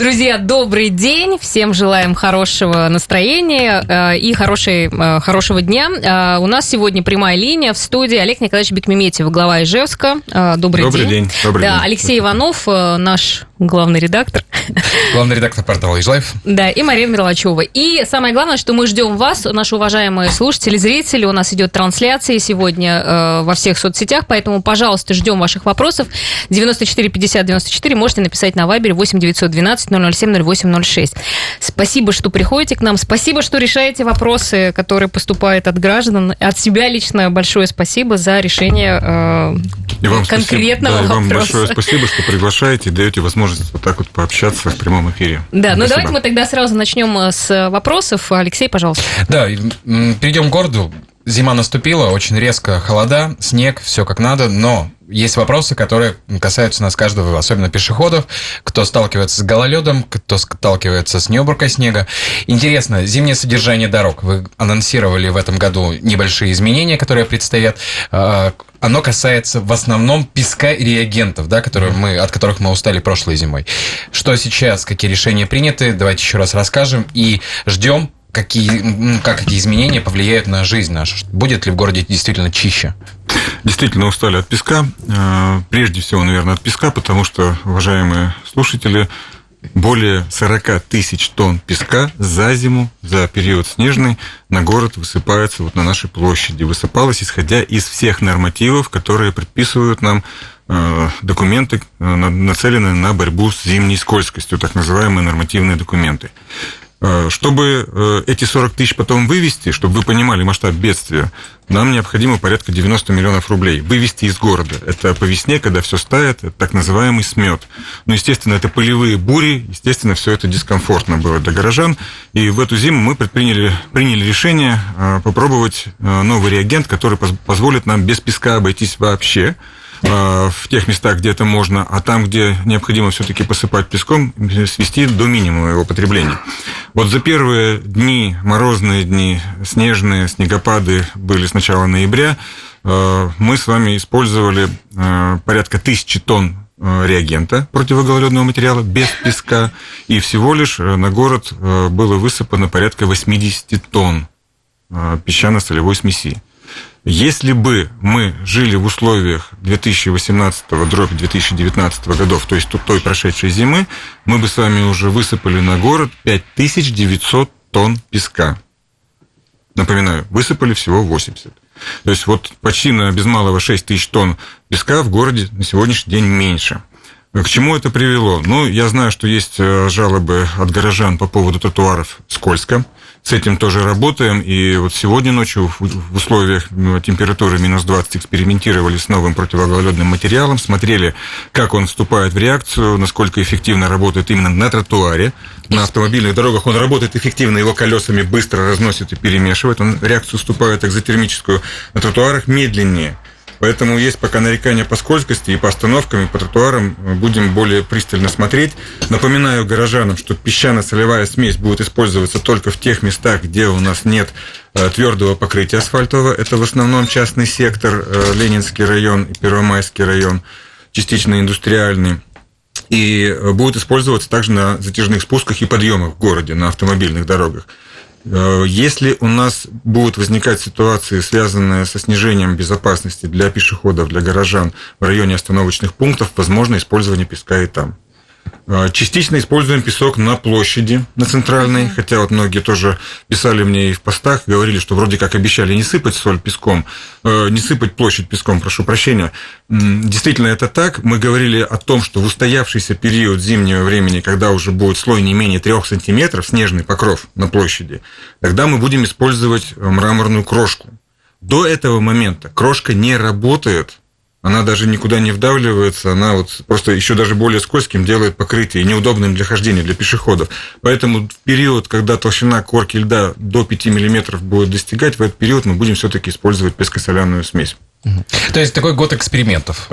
Друзья, добрый день. Всем желаем хорошего настроения и хорошего дня. У нас сегодня прямая линия в студии. Олег Николаевич Бекмеметьев, глава Ижевска. Добрый день. Добрый день. Алексей Иванов, наш главный редактор. Главный редактор портала «Ижлайф». Да, и Мария Мерлачева. И самое главное, что мы ждем вас, наши уважаемые слушатели, зрители. У нас идет трансляция сегодня во всех соцсетях, поэтому, пожалуйста, ждем ваших вопросов. 94 50 94 можете написать на Вайбере 8 912 007 08 06. Спасибо, что приходите к нам. Спасибо, что решаете вопросы, которые поступают от граждан. От себя лично большое спасибо за решение конкретного вопроса. И вам большое спасибо, что приглашаете и даете возможность вот так вот пообщаться в прямом эфире. Да, ну давайте мы тогда сразу начнем с вопросов. Алексей, пожалуйста. Да, перейдем к городу. Зима наступила, очень резко холода, снег, все как надо, но есть вопросы, которые касаются нас каждого, особенно пешеходов, кто сталкивается с гололедом, кто сталкивается с неуборкой снега. Интересно, зимнее содержание дорог. Вы анонсировали в этом году небольшие изменения, которые предстоят. Оно касается в основном песка и реагентов, да, от которых мы устали прошлой зимой. Что сейчас, какие решения приняты, давайте еще раз расскажем и ждем, как эти изменения повлияют на жизнь нашу. Будет ли в городе действительно чище? Действительно устали от песка. Прежде всего, наверное, от песка, потому что, уважаемые слушатели, более 40 тысяч тонн песка за зиму, за период снежный, на город высыпается вот на нашей площади. Высыпалось, исходя из всех нормативов, которые предписывают нам документы, нацеленные на борьбу с зимней скользкостью, так называемые нормативные документы. Чтобы эти 40 тысяч потом вывести, чтобы вы понимали масштаб бедствия, нам необходимо порядка 90 миллионов рублей вывести из города. Это по весне, когда все стает, это так называемый смет. Ну, естественно, это полевые бури, естественно, все это дискомфортно было для горожан. И в эту зиму мы приняли решение попробовать новый реагент, который позволит нам без песка обойтись вообще в тех местах, где это можно, а там, где необходимо все-таки посыпать песком, свести до минимума его потребления. Вот за первые дни, морозные дни, снежные, снегопады были с начала ноября, мы с вами использовали порядка 1000 тонн реагента противогололедного материала без песка, и всего лишь на город было высыпано порядка 80 тонн песчано-солевой смеси. Если бы мы жили в условиях 2018-2019 годов, то есть той прошедшей зимы, мы бы с вами уже высыпали на город 5900 тонн песка. Напоминаю, высыпали всего 80. То есть вот почти на без малого 6000 тонн песка в городе на сегодняшний день меньше. К чему это привело? Ну, я знаю, что есть жалобы от горожан по поводу тротуаров скользко. С этим тоже работаем, и вот сегодня ночью в условиях температуры минус 20 экспериментировали с новым противогололедным материалом, смотрели, как он вступает в реакцию, насколько эффективно работает именно на тротуаре. На автомобильных дорогах он работает эффективно, его колесами быстро разносит и перемешивает, он в реакцию вступает экзотермическую, на тротуарах медленнее. Поэтому есть пока нарекания по скользкости, и по остановкам, и по тротуарам будем более пристально смотреть. Напоминаю горожанам, что песчано-солевая смесь будет использоваться только в тех местах, где у нас нет твердого покрытия асфальтового. Это в основном частный сектор, Ленинский район и Первомайский район, частично индустриальный. И будет использоваться также на затяжных спусках и подъемах в городе, на автомобильных дорогах. Если у нас будут возникать ситуации, связанные со снижением безопасности для пешеходов, для горожан в районе остановочных пунктов, возможно использование песка и там. Частично используем песок на площади, на центральной, хотя вот многие тоже писали мне и в постах, говорили, что вроде как обещали не сыпать соль песком, не сыпать площадь песком, прошу прощения. Действительно, это так. Мы говорили о том, что в устоявшийся период зимнего времени, когда уже будет слой не менее 3 сантиметров, снежный покров на площади, тогда мы будем использовать мраморную крошку. До этого момента крошка не работает. Она даже никуда не вдавливается, она вот просто еще даже более скользким делает покрытие и неудобным для хождения, для пешеходов. Поэтому в период, когда толщина корки льда до 5 мм будет достигать, в этот период мы будем все-таки использовать песко-соляную смесь. То есть такой год экспериментов.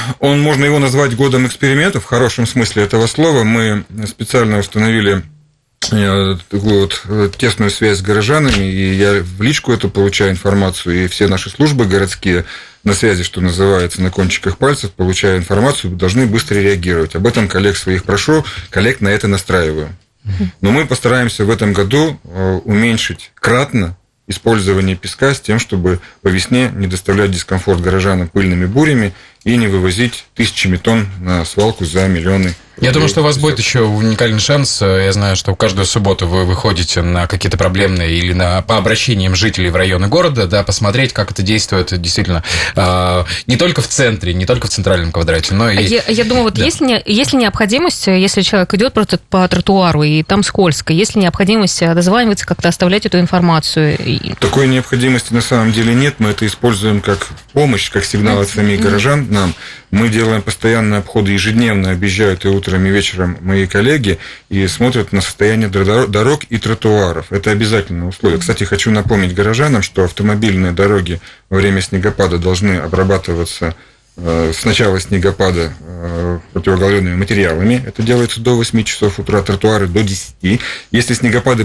Можно его назвать годом экспериментов, в хорошем смысле этого слова. Мы специально установили такую вот тесную связь с горожанами, и я в личку эту получаю информацию, и все наши службы городские на связи, что называется, на кончиках пальцев, получая информацию, должны быстро реагировать. Об этом коллег своих прошу, коллег на это настраиваю. Но мы постараемся в этом году уменьшить кратно использование песка с тем, чтобы по весне не доставлять дискомфорт горожанам пыльными бурями и не вывозить тысячами тонн на свалку за миллионы. Я думаю, что у вас будет еще уникальный шанс. Я знаю, что каждую субботу вы выходите на какие-то проблемные или по обращениям жителей в районы города, да, посмотреть, как это действует действительно не только в центре, не только в центральном квадрате, но и... Я думаю, вот да. Есть ли необходимость, если человек идет просто по тротуару, и там скользко, есть ли необходимость дозваниваться, как-то оставлять эту информацию? Такой необходимости на самом деле нет. Мы это используем как помощь, как сигнал от самих горожан нам. Мы делаем постоянные обходы, ежедневно объезжают и утром, и вечером мои коллеги и смотрят на состояние дорог и тротуаров. Это обязательное условие. Кстати, хочу напомнить горожанам, что автомобильные дороги во время снегопада должны обрабатываться с начала снегопада противогололедными материалами. Это делается до 8 часов утра, тротуары до 10. Если снегопады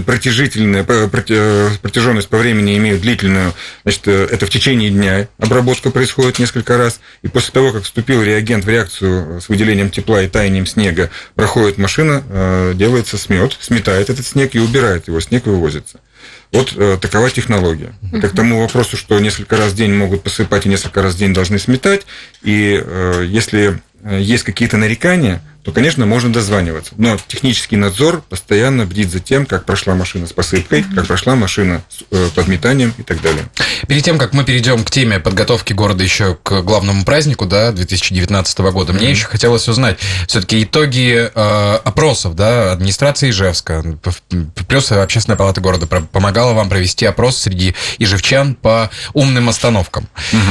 протяженность по времени имеют длительную, значит, это в течение дня обработка происходит несколько раз. И после того, как вступил реагент в реакцию с выделением тепла и таянием снега, проходит машина, делается смет, сметает этот снег и убирает его, снег вывозится. Вот такова технология. Это к тому вопросу, что несколько раз в день могут посыпать и несколько раз в день должны сметать. И если есть какие-то нарекания, то, конечно, можно дозваниваться. Но технический надзор постоянно бдит за тем, как прошла машина с посыпкой, как прошла машина с подметанием и так далее. Перед тем, как мы перейдем к теме подготовки города еще к главному празднику, да, 2019 года, мне еще хотелось узнать все-таки итоги опросов, да, администрации Ижевска, плюс Общественная палата города помогала вам провести опрос среди ижевчан по умным остановкам.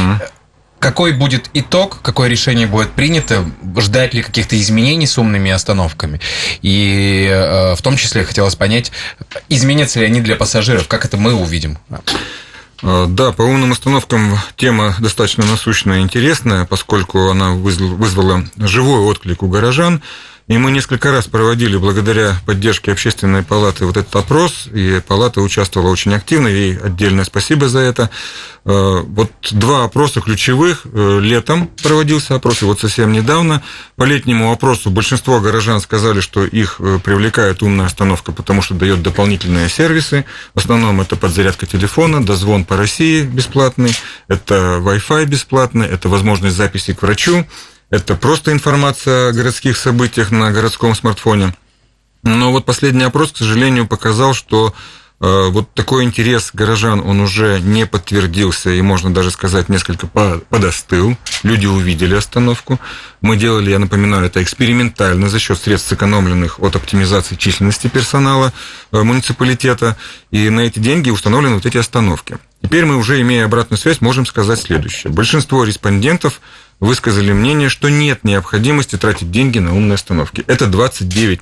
Какой будет итог, какое решение будет принято, ждать ли каких-то изменений с умными остановками? И в том числе хотелось понять, изменятся ли они для пассажиров, как это мы увидим? Да, по умным остановкам тема достаточно насущная и интересная, поскольку она вызвала живой отклик у горожан. И мы несколько раз проводили, благодаря поддержке Общественной палаты, вот этот опрос, и палата участвовала очень активно, ей отдельное спасибо за это. Вот 2 опроса ключевых. Летом проводился опрос, и вот совсем недавно. По летнему опросу большинство горожан сказали, что их привлекает умная остановка, потому что дает дополнительные сервисы. В основном это подзарядка телефона, дозвон по России бесплатный, это Wi-Fi бесплатный, это возможность записи к врачу. Это просто информация о городских событиях на городском смартфоне. Но вот последний опрос, к сожалению, показал, что вот такой интерес горожан, он уже не подтвердился, и, можно даже сказать, несколько подостыл. Люди увидели остановку. Мы делали, я напоминаю, это экспериментально за счет средств, сэкономленных от оптимизации численности персонала муниципалитета, и на эти деньги установлены вот эти остановки. Теперь мы, уже имея обратную связь, можем сказать следующее. Большинство респондентов высказали мнение, что нет необходимости тратить деньги на умные остановки. Это 29%,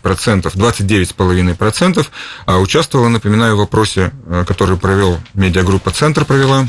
29,5%, а участвовало, напоминаю, в опросе, который провел медиагруппа «Центр», провела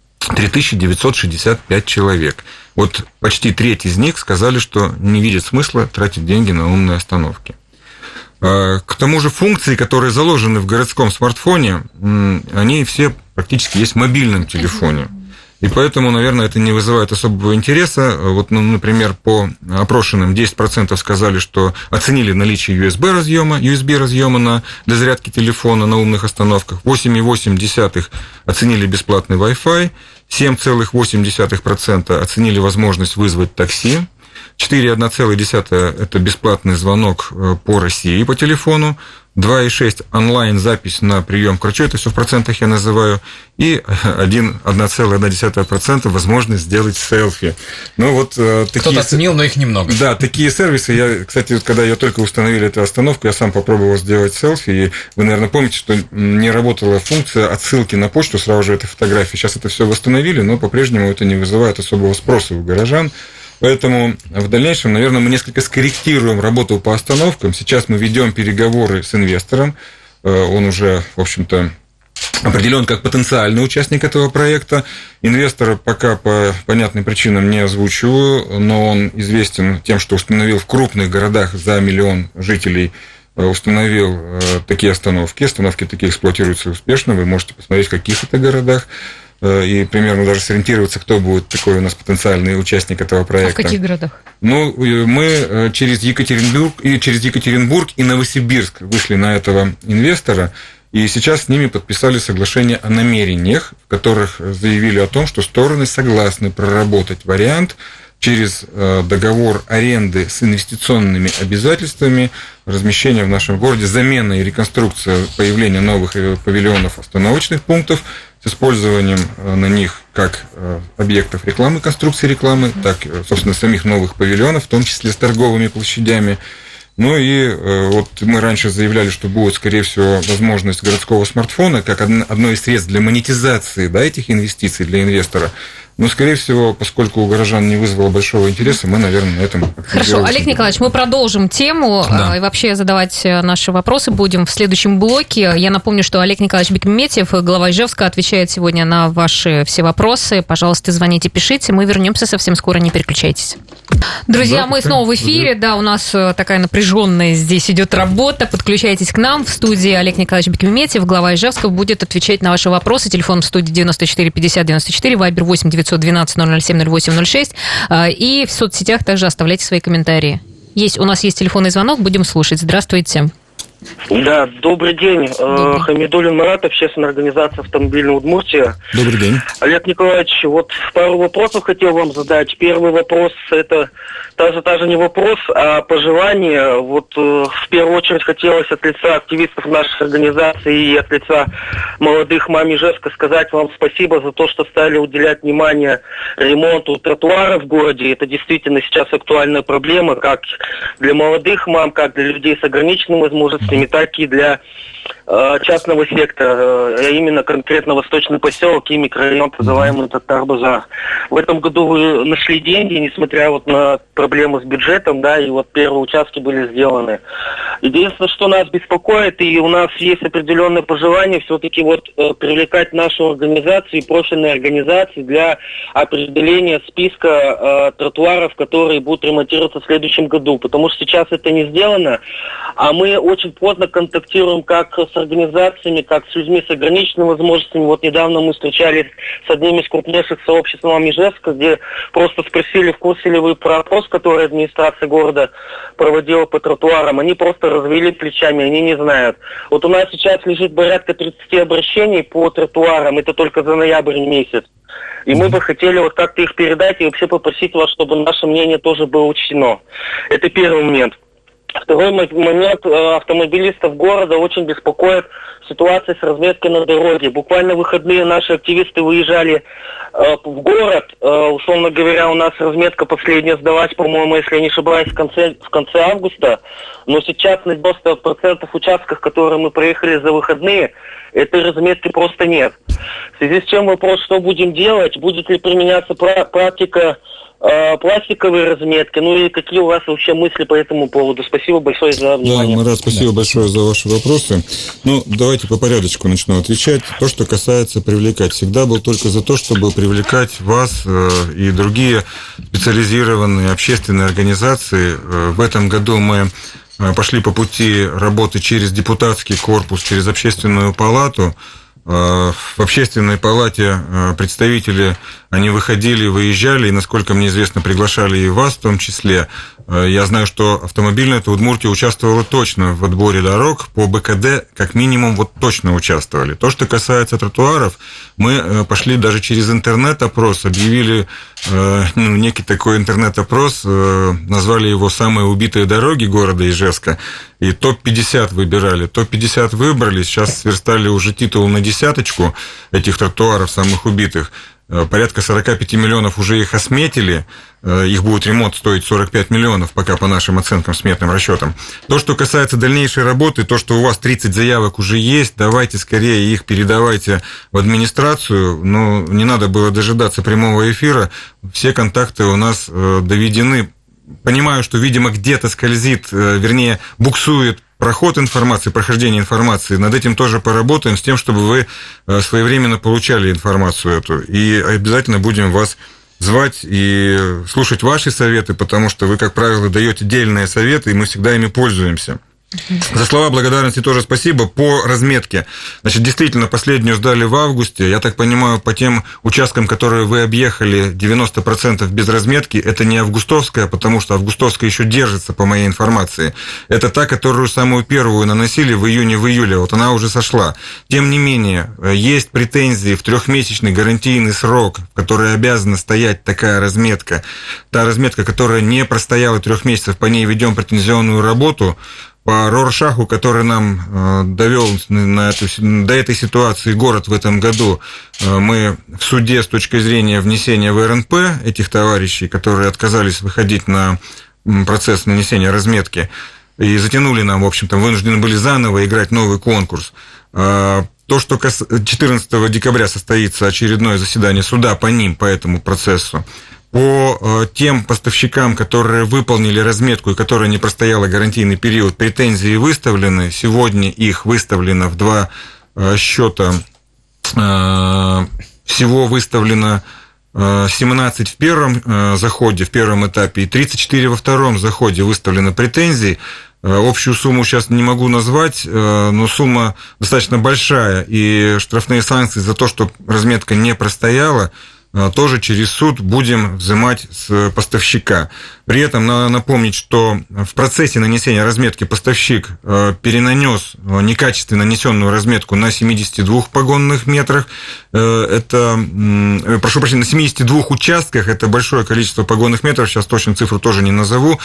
3965 человек. Вот почти треть из них сказали, что не видят смысла тратить деньги на умные остановки. К тому же функции, которые заложены в городском смартфоне, они все практически есть в мобильном телефоне. И поэтому, наверное, это не вызывает особого интереса. Вот, например, по опрошенным 10% сказали, что оценили наличие USB-разъема для зарядки телефона на умных остановках, 8,8% оценили бесплатный Wi-Fi, 7,8% оценили возможность вызвать такси, 4,1% это бесплатный звонок по России по телефону, 2,6% онлайн-запись на прием к врачу, это все в процентах я называю, и 1,1% возможность сделать селфи. Ну, вот, кто-то оценил, но их немного. Да, такие сервисы. Кстати, когда я только установили эту остановку, я сам попробовал сделать селфи, и вы, наверное, помните, что не работала функция отсылки на почту сразу же этой фотографии. Сейчас это все восстановили, но по-прежнему это не вызывает особого спроса у горожан. Поэтому в дальнейшем, наверное, мы несколько скорректируем работу по остановкам. Сейчас мы ведем переговоры с инвестором. Он уже, в общем-то, определен как потенциальный участник этого проекта. Инвестора пока по понятным причинам не озвучиваю, но он известен тем, что установил в крупных городах за 1 миллион жителей установил такие остановки. Остановки такие эксплуатируются успешно. Вы можете посмотреть, в каких это городах, и примерно даже сориентироваться, кто будет такой у нас потенциальный участник этого проекта. А в каких городах? Ну, мы через Екатеринбург и Новосибирск вышли на этого инвестора, и сейчас с ними подписали соглашение о намерениях, в которых заявили о том, что стороны согласны проработать вариант через договор аренды с инвестиционными обязательствами, размещения в нашем городе, замена и реконструкция, появления новых павильонов, остановочных пунктов с использованием на них как объектов рекламы, конструкции рекламы, так, собственно, самих новых павильонов, в том числе с торговыми площадями. Ну и вот мы раньше заявляли, что будет, скорее всего, возможность городского смартфона как одно из средств для монетизации, да, этих инвестиций для инвестора. Но, скорее всего, поскольку у горожан не вызвало большого интереса, мы, наверное, на этом... Хорошо, Олег Николаевич, мы продолжим тему, и вообще задавать наши вопросы будем в следующем блоке. Я напомню, что Олег Николаевич Бекметьев, глава Ижевска, отвечает сегодня на ваши все вопросы. Пожалуйста, звоните, пишите. Мы вернемся совсем скоро, не переключайтесь. Друзья, мы снова в эфире. Да, у нас такая напряженная здесь идет работа. Подключайтесь к нам. В студии Олег Николаевич Бекметьев, глава Ижевска, будет отвечать на ваши вопросы. Телефон в студии 94 50 94, вайбер 8 912 007 08 06. И в соцсетях также оставляйте свои комментарии. У нас есть телефонный звонок, будем слушать. Здравствуйте. Да, добрый день. Хамидуллин Марат, общественная организация «Автомобильная Удмуртия». Добрый день. Олег Николаевич, вот пару вопросов хотел вам задать. Первый вопрос – это даже не вопрос, а пожелание. Вот в первую очередь хотелось от лица активистов нашей организации и от лица молодых мам Ижевска сказать вам спасибо за то, что стали уделять внимание ремонту тротуаров в городе. Это действительно сейчас актуальная проблема, как для молодых мам, как для людей с ограниченными возможностями, так и для частного сектора, а именно конкретно Восточный поселок и микрорайон, называемый Татар-Базар. В этом году вы нашли деньги, несмотря вот на проблемы с бюджетом, да, и вот первые участки были сделаны. Единственное, что нас беспокоит, и у нас есть определенное пожелание все-таки вот привлекать нашу организацию и профильные организации для определения списка тротуаров, которые будут ремонтироваться в следующем году, потому что сейчас это не сделано, а мы очень плотно контактируем как с организациями, как с людьми с ограниченными возможностями. Вот недавно мы встречались с одним из крупнейших сообществ мам Ижевска, где просто спросили, в курсе ли вы про опрос, который администрация города проводила по тротуарам. Они просто развели плечами, они не знают. Вот у нас сейчас лежит порядка 30 обращений по тротуарам, это только за ноябрь месяц. И мы бы хотели вот как-то их передать и вообще попросить вас, чтобы наше мнение тоже было учтено. Это первый момент. Второй момент, автомобилистов города очень беспокоит ситуация с разметкой на дороге. Буквально в выходные наши активисты выезжали в город. Условно говоря, у нас разметка последняя сдалась, по-моему, если я не ошибаюсь, в конце августа. Но сейчас на 90% участках, которые мы проехали за выходные, этой разметки просто нет. В связи с чем вопрос, что будем делать? Будет ли применяться практика пластиковые разметки, ну и какие у вас вообще мысли по этому поводу? Спасибо большое за внимание. Да, Марат, спасибо большое за ваши вопросы. Ну, давайте по порядочку начну отвечать. То, что касается привлекать, всегда был только за то, чтобы привлекать вас и другие специализированные общественные организации. В этом году мы пошли по пути работы через депутатский корпус, через общественную палату. В общественной палате представители, они выходили, выезжали, и, насколько мне известно, приглашали и вас в том числе. Я знаю, что автомобильная Удмуртия участвовала точно в отборе дорог, по БКД как минимум вот точно участвовали. То, что касается тротуаров, мы пошли даже через интернет-опрос, объявили некий такой интернет-опрос, назвали его «Самые убитые дороги города Ижевска», и топ-50 выбирали. Топ-50 выбрали, сейчас сверстали уже титул на десяточку этих тротуаров самых убитых. Порядка 45 миллионов уже их осметили, их будет ремонт стоить 45 миллионов, пока по нашим оценкам, сметным расчетам. То, что касается дальнейшей работы, то, что у вас 30 заявок уже есть, давайте скорее их передавайте в администрацию, но не надо было дожидаться прямого эфира, все контакты у нас доведены. Понимаю, что, видимо, где-то скользит, вернее, буксует проход информации, прохождение информации. Над этим тоже поработаем, с тем, чтобы вы своевременно получали информацию эту. И обязательно будем вас звать и слушать ваши советы, потому что вы, как правило, даете дельные советы, и мы всегда ими пользуемся. За слова благодарности тоже спасибо. По разметке. Значит, действительно, последнюю сдали в августе. Я так понимаю, по тем участкам, которые вы объехали, 90% без разметки, это не августовская, потому что августовская еще держится, по моей информации. Это та, которую самую первую наносили в июне-июле. Вот она уже сошла. Тем не менее, есть претензии в 3-месячный гарантийный срок, в который обязана стоять такая разметка. Та разметка, которая не простояла 3 месяцев, по ней ведем претензионную работу. По Роршаху, который нам довел до этой ситуации город в этом году, мы в суде с точки зрения внесения в РНП этих товарищей, которые отказались выходить на процесс нанесения разметки, и затянули нам, в общем-то, вынуждены были заново играть новый конкурс. То, что 14 декабря состоится очередное заседание суда по ним, по этому процессу, по тем поставщикам, которые выполнили разметку и которые не простояла гарантийный период, претензии выставлены. Сегодня их выставлено в 2 счета. Всего выставлено 17 в первом заходе, в первом этапе, и 34 во втором заходе выставлено претензий. Общую сумму сейчас не могу назвать, но сумма достаточно большая, и штрафные санкции за то, что разметка не простояла, тоже через суд будем взимать с поставщика. При этом надо напомнить, что в процессе нанесения разметки поставщик перенанес некачественно нанесенную разметку на 72 погонных метрах. Это, прошу прощения, на 72 участках, это большое количество погонных метров, сейчас точно цифру тоже не назову,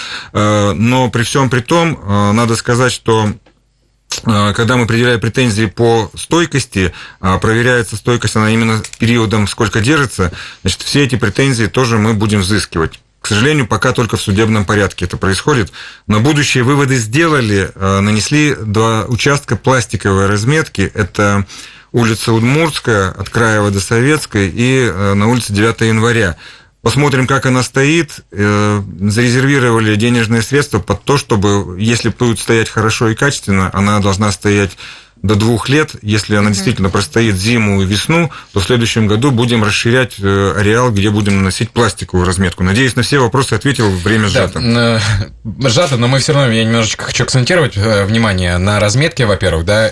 но при всем при том, надо сказать, что когда мы определяем претензии по стойкости, проверяется стойкость, она именно периодом, сколько держится, значит, все эти претензии тоже мы будем взыскивать. К сожалению, пока только в судебном порядке это происходит. Но будущие выводы сделали, нанесли 2 участка пластиковой разметки, это улица Удмуртская, от Краева до Советской, и на улице 9 января. Посмотрим, как она стоит. Зарезервировали денежные средства под то, чтобы, если будет стоять хорошо и качественно, она должна стоять до 2 лет. Если она действительно простоит зиму и весну, то в следующем году будем расширять ареал, где будем наносить пластиковую разметку. Надеюсь, на все вопросы ответил, время сжато. Да, сжато, но мы все равно, я немножечко хочу акцентировать внимание на разметке, во-первых, да,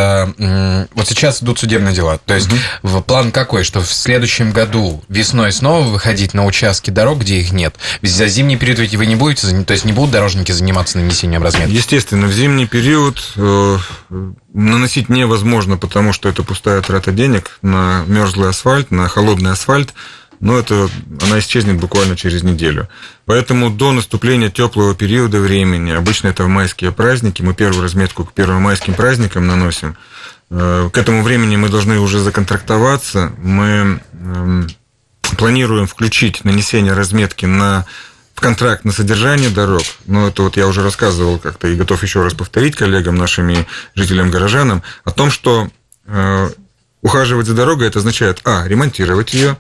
это вот сейчас идут судебные дела. То есть план какой, что в следующем году весной снова выходить на участки дорог, где их нет. Ведь за зимний период ведь вы не будете, то есть не будут дорожники заниматься нанесением разметки? Естественно, в зимний период наносить невозможно, потому что это пустая трата денег на мерзлый асфальт, на холодный асфальт, но она исчезнет буквально через неделю. Поэтому до наступления теплого периода времени, обычно это в майские праздники, мы первую разметку к первомайским праздникам наносим. К этому времени мы должны уже законтрактоваться, мы планируем включить нанесение разметки в контракт на содержание дорог, но это вот я уже рассказывал как-то и готов еще раз повторить коллегам, нашим жителям-горожанам, о том, что ухаживать за дорогой, это означает, ремонтировать ее,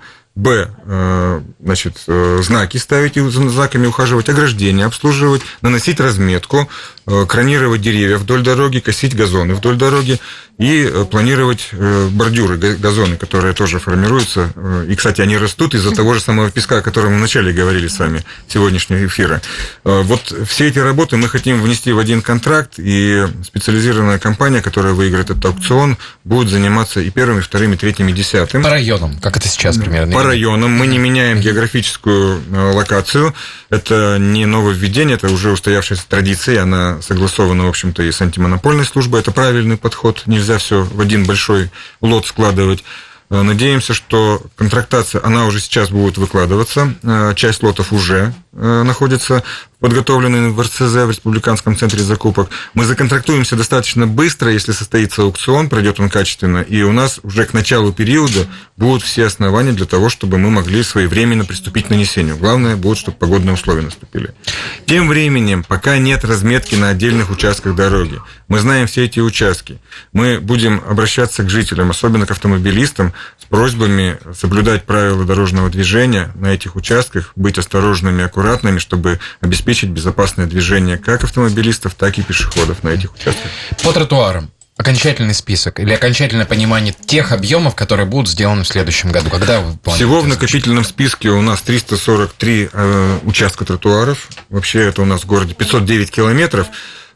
значит, знаки ставить и за знаками ухаживать, ограждения обслуживать, наносить разметку, кронировать деревья вдоль дороги, косить газоны вдоль дороги и планировать бордюры, газоны, которые тоже формируются. И, кстати, они растут из-за того же самого песка, о котором мы вначале говорили с вами сегодняшнего эфира. Вот все эти работы мы хотим внести в один контракт, и специализированная компания, которая выиграет этот аукцион, будет заниматься и 1, и 2, и 3, и 10. По районам, как это сейчас примерно? По районам. Мы не меняем географическую локацию. Это не нововведение, это уже устоявшаяся традиция, она согласована, в общем-то, и с антимонопольной службой. Это правильный подход. Нельзя все в один большой лот складывать. Надеемся, что контрактация, она уже сейчас будет выкладываться. Часть лотов уже находится подготовленный в РЦЗ, в Республиканском центре закупок. Мы законтрактуемся достаточно быстро, если состоится аукцион, пройдет он качественно, и у нас уже к началу периода будут все основания для того, чтобы мы могли своевременно приступить к нанесению. Главное будет, чтобы погодные условия наступили. Тем временем, пока нет разметки на отдельных участках дороги, мы знаем все эти участки, мы будем обращаться к жителям, особенно к автомобилистам, с просьбами соблюдать правила дорожного движения на этих участках, быть осторожными, аккуратными, чтобы обеспечить безопасное движение как автомобилистов, так и пешеходов на этих участках. По тротуарам окончательный список или окончательное понимание тех объемов, которые будут сделаны в следующем году? Когда вы планируете? Всего в накопительном списке у нас 343 участка тротуаров. Вообще это у нас в городе 509 километров.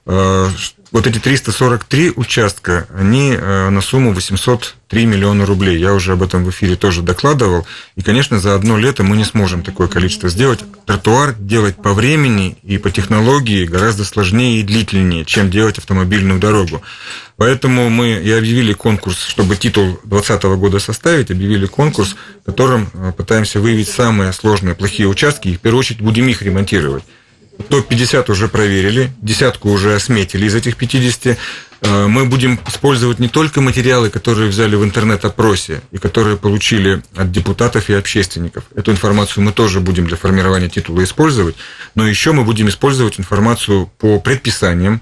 вот эти 343 участка, они на сумму 803 миллиона рублей. Я уже об этом в эфире тоже докладывал. И, конечно, за одно лето мы не сможем такое количество сделать. Тротуар делать по времени и по технологии гораздо сложнее и длительнее, чем делать автомобильную дорогу. Поэтому мы и объявили конкурс, чтобы титул 2020 года составить, объявили конкурс, в котором пытаемся выявить самые сложные, плохие участки, и в первую очередь будем их ремонтировать. Топ-50 уже проверили, десятку уже осметили из этих 50. Мы будем использовать не только материалы, которые взяли в интернет-опросе и которые получили от депутатов и общественников. Эту информацию мы тоже будем для формирования титула использовать, но еще мы будем использовать информацию по предписаниям,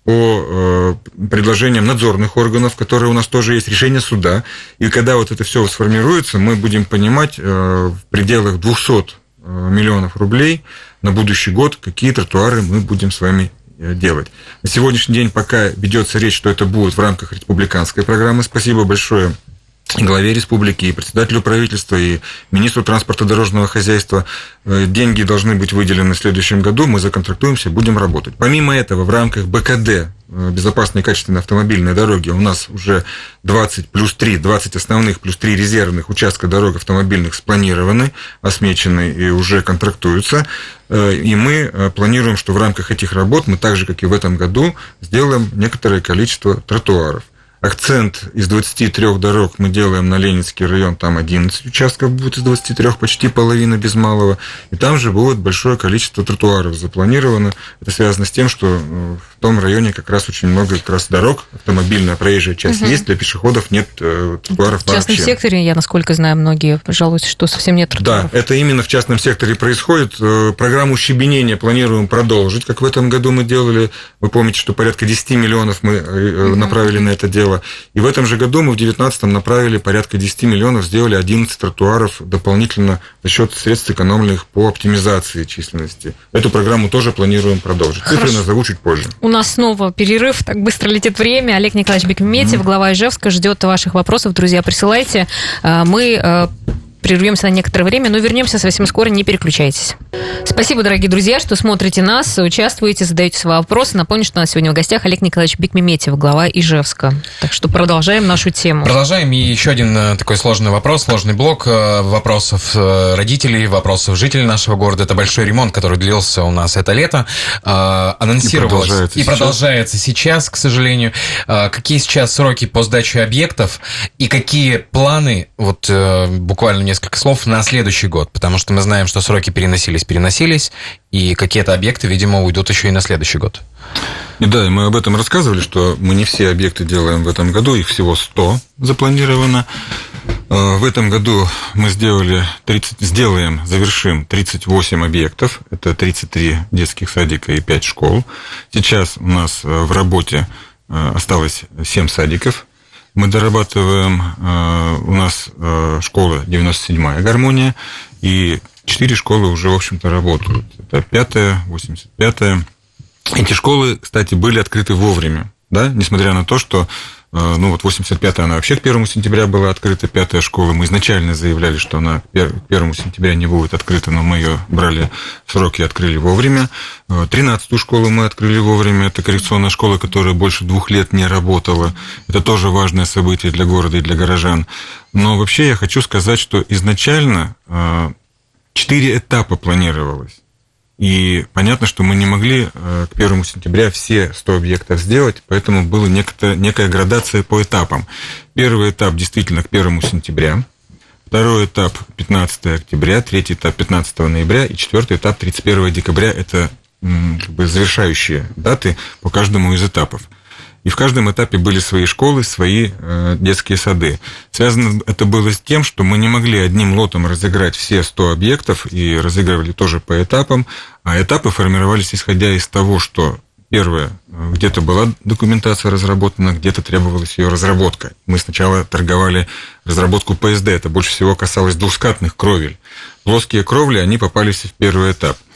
по предложениям надзорных органов, которые у нас тоже есть, решение суда. И когда вот это все сформируется, мы будем понимать в пределах 200 миллионов рублей на будущий год, какие тротуары мы будем с вами делать. На сегодняшний день пока ведется речь, что это будет в рамках республиканской программы. Спасибо большое и главе республики, и председателю правительства, и министру транспорта и дорожного хозяйства. Деньги должны быть выделены в следующем году, мы законтрактуемся, будем работать. Помимо этого, в рамках БКД, безопасной и качественной автомобильной дороги, у нас уже 20 плюс 3, 20 основных плюс 3 резервных участка дорог автомобильных спланированы, осмечены и уже контрактуются. И мы планируем, что в рамках этих работ мы так же, как и в этом году, сделаем некоторое количество тротуаров. Акцент из 23 дорог мы делаем на Ленинский район, там 11 участков будет из 23, почти половина без малого, и там же будет большое количество тротуаров запланировано. Это связано с тем, что в том районе как раз очень много как раз дорог, автомобильная проезжая часть есть, для пешеходов нет тротуаров вообще. В частном секторе, я насколько знаю, многие жалуются, что совсем нет тротуаров. Да, это именно в частном секторе происходит. Программу щебенения планируем продолжить, как в этом году мы делали. Вы помните, что порядка 10 миллионов мы направили на это дело. И в этом же году мы в 2019 направили порядка 10 миллионов, сделали 11 тротуаров дополнительно за счет средств, экономленных по оптимизации численности. Эту программу тоже планируем продолжить. Цифры назову чуть позже. У нас снова перерыв, так быстро летит время. Олег Николаевич Бекметьев, глава Ижевска, ждет ваших вопросов. Друзья, присылайте. Мы прервемся на некоторое время, но вернемся совсем скоро, не переключайтесь. Спасибо, дорогие друзья, что смотрите нас, участвуете, задаете свои вопросы. Напомню, что у нас сегодня в гостях Олег Николаевич Бекметьев, глава Ижевска. Так что продолжаем нашу тему. Продолжаем. И еще один такой сложный вопрос, сложный блок вопросов родителей, вопросов жителей нашего города. Это большой ремонт, который длился у нас это лето. Анонсировалось и продолжается сейчас, к сожалению. Какие сейчас сроки по сдаче объектов и какие планы, вот буквально несколько слов, на следующий год, потому что мы знаем, что сроки переносились, и какие-то объекты, видимо, уйдут еще и на следующий год. И да, мы об этом рассказывали, что мы не все объекты делаем в этом году, их всего 100 запланировано. В этом году мы завершим 38 объектов, это 33 детских садика и 5 школ. Сейчас у нас в работе осталось 7 садиков. Мы дорабатываем, у нас школа 97-я «Гармония», и 4 школы уже, в общем-то, работают. Это 5-я, 85-я. Эти школы, кстати, были открыты вовремя, да, несмотря на то, что, 85-я, она вообще к 1 сентября была открыта, 5-я школа. Мы изначально заявляли, что она к 1 сентября не будет открыта, но мы ее брали в срок и открыли вовремя. 13-ю школу мы открыли вовремя. Это коррекционная школа, которая больше 2 лет не работала. Это тоже важное событие для города и для горожан. Но вообще я хочу сказать, что изначально 4 этапа планировалось. И понятно, что мы не могли к 1 сентября все 100 объектов сделать, поэтому была некая градация по этапам. Первый этап действительно к 1 сентября, второй этап 15 октября, третий этап 15 ноября и четвертый этап 31 декабря. Это завершающие даты по каждому из этапов. И в каждом этапе были свои школы, свои детские сады. Связано это было с тем, что мы не могли одним лотом разыграть все 100 объектов, и разыгрывали тоже по этапам, а этапы формировались исходя из того, что первое, где-то была документация разработана, где-то требовалась ее разработка. Мы сначала торговали разработку ПСД, это больше всего касалось двускатных кровель. Плоские кровли, они попались в первый этап.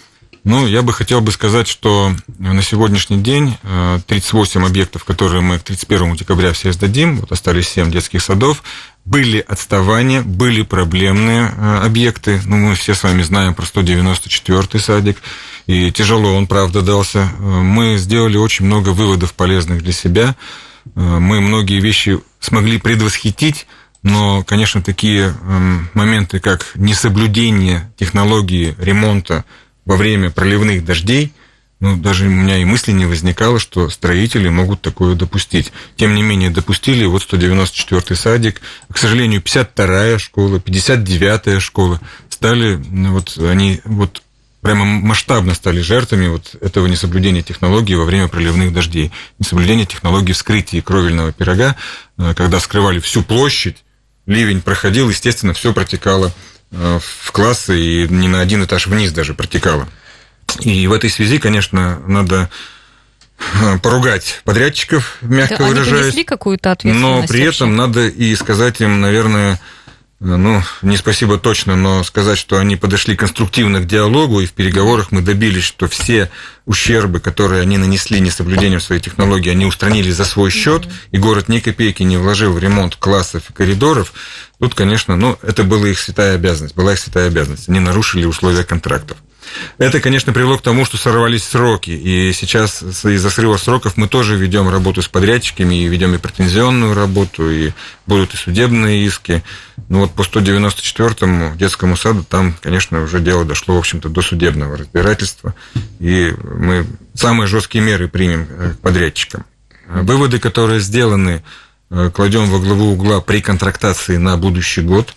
Ну, я бы хотел сказать, что на сегодняшний день 38 объектов, которые мы к 31 декабря все сдадим, вот остались 7 детских садов, были отставания, были проблемные объекты. Ну, мы все с вами знаем про 194-й садик, и тяжело он, правда, дался. Мы сделали очень много выводов полезных для себя. Мы многие вещи смогли предвосхитить, но, конечно, такие моменты, как несоблюдение технологии ремонта во время проливных дождей, ну, даже у меня и мысли не возникало, что строители могут такое допустить. Тем не менее, допустили вот 194-й садик. К сожалению, 52-я школа, 59-я школа стали, вот они вот прямо масштабно стали жертвами вот этого несоблюдения технологий во время проливных дождей. Несоблюдение технологий вскрытия кровельного пирога, когда вскрывали всю площадь, ливень проходил, естественно, все протекало в классы и не на один этаж вниз даже протекало. И в этой связи, конечно, надо поругать подрядчиков, мягко выражаясь. Они понесли какую-то ответственность. Но при этом надо и сказать им, наверное, ну, не спасибо точно, но сказать, что они подошли конструктивно к диалогу, и в переговорах мы добились, что все ущербы, которые они нанесли несоблюдением своей технологии, они устранили за свой счет, и город ни копейки не вложил в ремонт классов и коридоров. Тут, конечно, ну, это была их святая обязанность. Они нарушили условия контрактов. Это, конечно, привело к тому, что сорвались сроки, и сейчас из-за срыва сроков мы тоже ведем работу с подрядчиками, и ведем и претензионную работу, и будут и судебные иски. Ну вот по 194-му детскому саду там, конечно, уже дело дошло, в общем-то, до судебного разбирательства, и мы самые жесткие меры примем к подрядчикам. Выводы, которые сделаны, кладем во главу угла при контрактации на будущий год,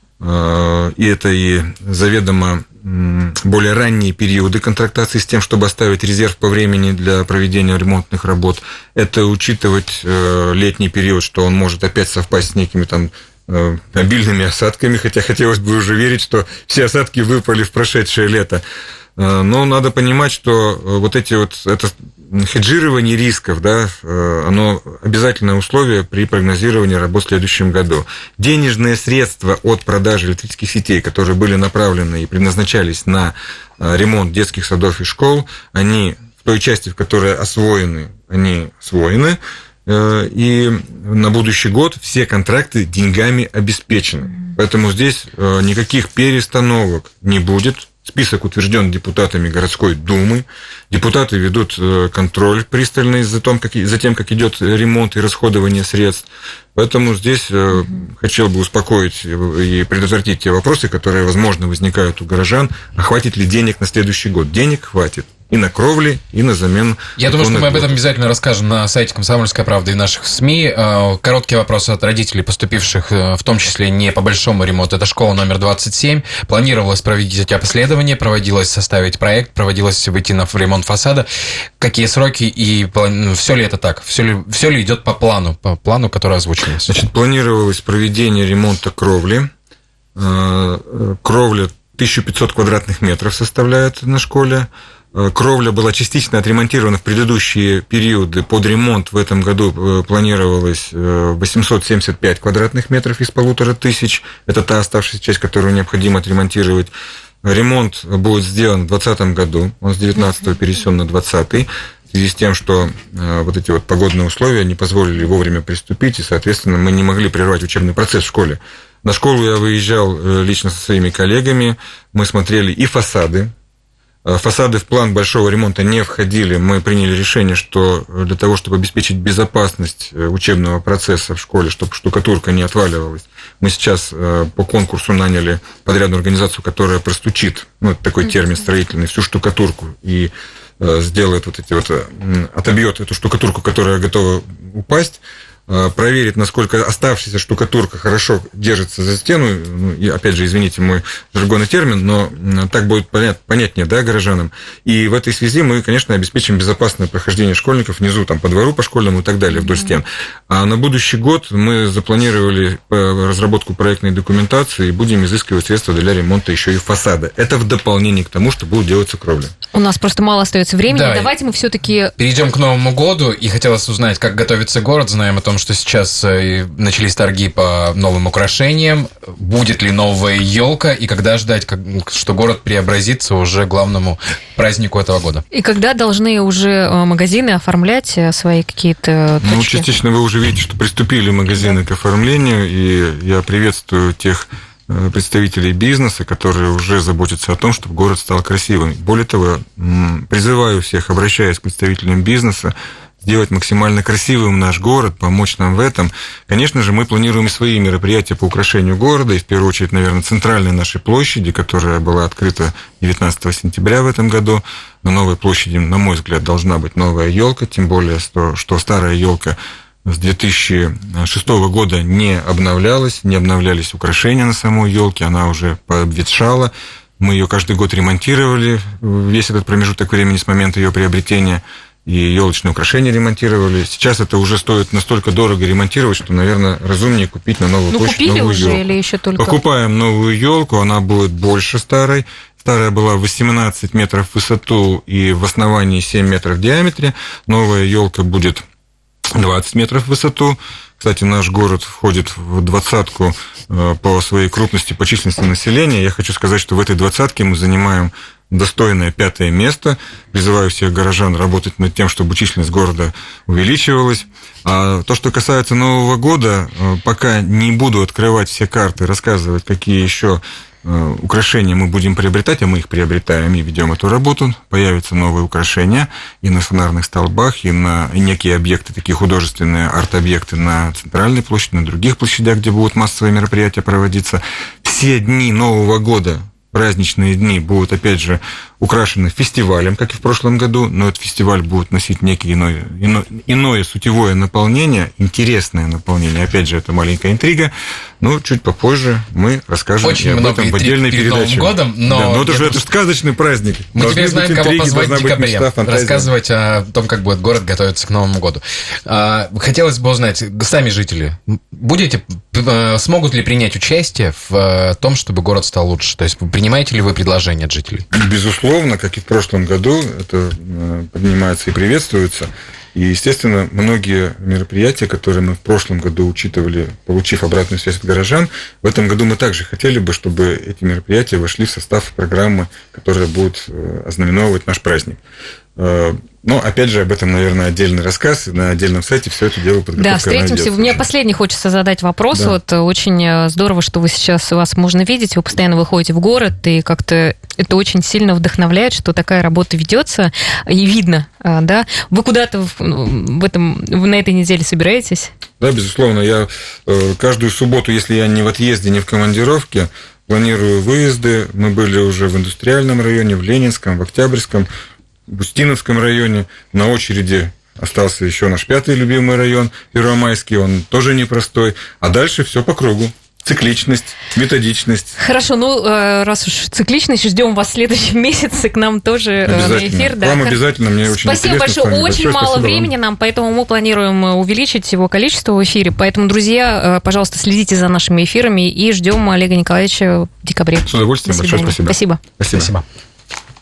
и это и заведомо более ранние периоды контрактации с тем, чтобы оставить резерв по времени для проведения ремонтных работ. Это учитывать летний период, что он может опять совпасть с некими там обильными осадками, хотя хотелось бы уже верить, что все осадки выпали в прошедшее лето. Но надо понимать, что вот эти вот, это хеджирование рисков, да, оно обязательное условие при прогнозировании работ в следующем году. Денежные средства от продажи электрических сетей, которые были направлены и предназначались на ремонт детских садов и школ, они в той части, в которой освоены, они освоены, и на будущий год все контракты деньгами обеспечены. Поэтому здесь никаких перестановок не будет. Список утвержден депутатами городской думы. Депутаты ведут контроль пристальный за тем, как идет ремонт и расходование средств. Поэтому здесь хотел бы успокоить и предотвратить те вопросы, которые, возможно, возникают у горожан. А хватит ли денег на следующий год? Денег хватит. И на кровли, и на замену. Я думаю, что мы об этом обязательно расскажем на сайте «Комсомольская правда» и наших СМИ. Короткий вопрос от родителей, поступивших, в том числе не по большому ремонту. Это школа номер 27. Планировалось провести обследование, проводилось составить проект, проводилось выйти на ремонт фасада. Какие сроки и все ли это так? Все ли идет по плану, который озвучивался? Значит, планировалось проведение ремонта кровли. Кровля 1500 квадратных метров составляет на школе. Кровля была частично отремонтирована в предыдущие периоды. Под ремонт в этом году планировалось 875 квадратных метров из 1500. Это та оставшаяся часть, которую необходимо отремонтировать. Ремонт будет сделан в 2020 году. Он с 19-го перенесен на 20-й. В связи с тем, что вот эти вот погодные условия не позволили вовремя приступить, и, соответственно, мы не могли прервать учебный процесс в школе. На школу я выезжал лично со своими коллегами. Мы смотрели и фасады. Фасады в план большого ремонта не входили. Мы приняли решение, что для того, чтобы обеспечить безопасность учебного процесса в школе, чтобы штукатурка не отваливалась, мы сейчас по конкурсу наняли подрядную организацию, которая простучит, ну, такой термин строительный, всю штукатурку и сделает вот эти вот, отобьет эту штукатурку, которая готова упасть, проверить, насколько оставшаяся штукатурка хорошо держится за стену. Ну, и, опять же, извините мой жаргонный термин, но так будет понятнее, да, горожанам. И в этой связи мы, конечно, обеспечим безопасное прохождение школьников внизу, там, по двору по школьному и так далее, вдоль стен. А на будущий год мы запланировали разработку проектной документации и будем изыскивать средства для ремонта еще и фасада. Это в дополнение к тому, что будет делаться кровля. У нас просто мало остается времени. Да, давайте мы все-таки перейдем к Новому году. И хотелось узнать, как готовится город. Знаем о том, что сейчас начались торги по новым украшениям. Будет ли новая елка? И когда ждать, что город преобразится уже к главному празднику этого года? И когда должны уже магазины оформлять свои какие-то точки? Ну, частично вы уже видите, что приступили магазины к оформлению, и я приветствую тех представителей бизнеса, которые уже заботятся о том, чтобы город стал красивым. Более того, призываю всех, обращаясь к представителям бизнеса, сделать максимально красивым наш город, помочь нам в этом. Конечно же, мы планируем свои мероприятия по украшению города, и в первую очередь, наверное, центральной нашей площади, которая была открыта 19 сентября в этом году. На новой площади, на мой взгляд, должна быть новая елка, тем более, что старая елка с 2006 года не обновлялись украшения на самой елке, она уже пообветшала. Мы ее каждый год ремонтировали, весь этот промежуток времени с момента ее приобретения, и елочные украшения ремонтировали. Сейчас это уже стоит настолько дорого ремонтировать, что, наверное, разумнее купить на новую площадь новую уже елку. Или еще только? Покупаем новую елку, она будет больше старой. Старая была 18 метров в высоту и в основании 7 метров в диаметре. Новая елка будет 20 метров в высоту. Кстати, наш город входит в двадцатку по своей крупности, по численности населения. Я хочу сказать, что в этой двадцатке мы занимаем достойное 5-е место. Призываю всех горожан работать над тем, чтобы численность города увеличивалась. А то, что касается Нового года, пока не буду открывать все карты, рассказывать, какие еще украшения мы будем приобретать, а мы их приобретаем и ведем эту работу. Появятся новые украшения и на фонарных столбах, и на некие объекты, такие художественные арт-объекты на центральной площади, на других площадях, где будут массовые мероприятия проводиться. Все дни Нового года, праздничные дни, будут, опять же, украшены фестивалем, как и в прошлом году, но этот фестиваль будет носить некое иное сутевое наполнение, интересное наполнение. Опять же, это маленькая интрига, но чуть попозже мы расскажем очень об этом в отдельной передаче. Новым годом, но это же это сказочный праздник. Мы теперь знаем, кого позвать в декабре, рассказывать о том, как будет город готовиться к Новому году. Хотелось бы узнать, сами жители, смогут ли принять участие в том, чтобы город стал лучше? То есть принимаете ли вы предложения от жителей? Безусловно, как и в прошлом году, это поднимается и приветствуется. И, естественно, многие мероприятия, которые мы в прошлом году учитывали, получив обратную связь от горожан, в этом году мы также хотели бы, чтобы эти мероприятия вошли в состав программы, которая будет ознаменовывать наш праздник. Но, опять же, об этом, наверное, отдельный рассказ. На отдельном сайте все это дело подготовка. Да, встретимся. Мне последний хочется задать вопрос. Да. Вот очень здорово, что вас можно видеть. Вы постоянно выходите в город, и как-то это очень сильно вдохновляет, что такая работа ведется и видно. Да? Вы куда-то на этой неделе собираетесь? Да, безусловно. Я каждую субботу, если я не в отъезде, не в командировке, планирую выезды. Мы были уже в Индустриальном районе, в Ленинском, в Октябрьском, в Устиновском районе. На очереди остался еще наш 5-й любимый район, Первомайский, он тоже непростой. А дальше все по кругу. Цикличность, методичность. Хорошо, раз уж цикличность, ждем вас в следующем месяце к нам тоже на эфир. Да. Вам обязательно, мне очень спасибо интересно. Спасибо большое, очень мало времени нам, поэтому мы планируем увеличить его количество в эфире. Поэтому, друзья, пожалуйста, следите за нашими эфирами и ждем Олега Николаевича в декабре. С удовольствием, большое спасибо. Спасибо. Спасибо.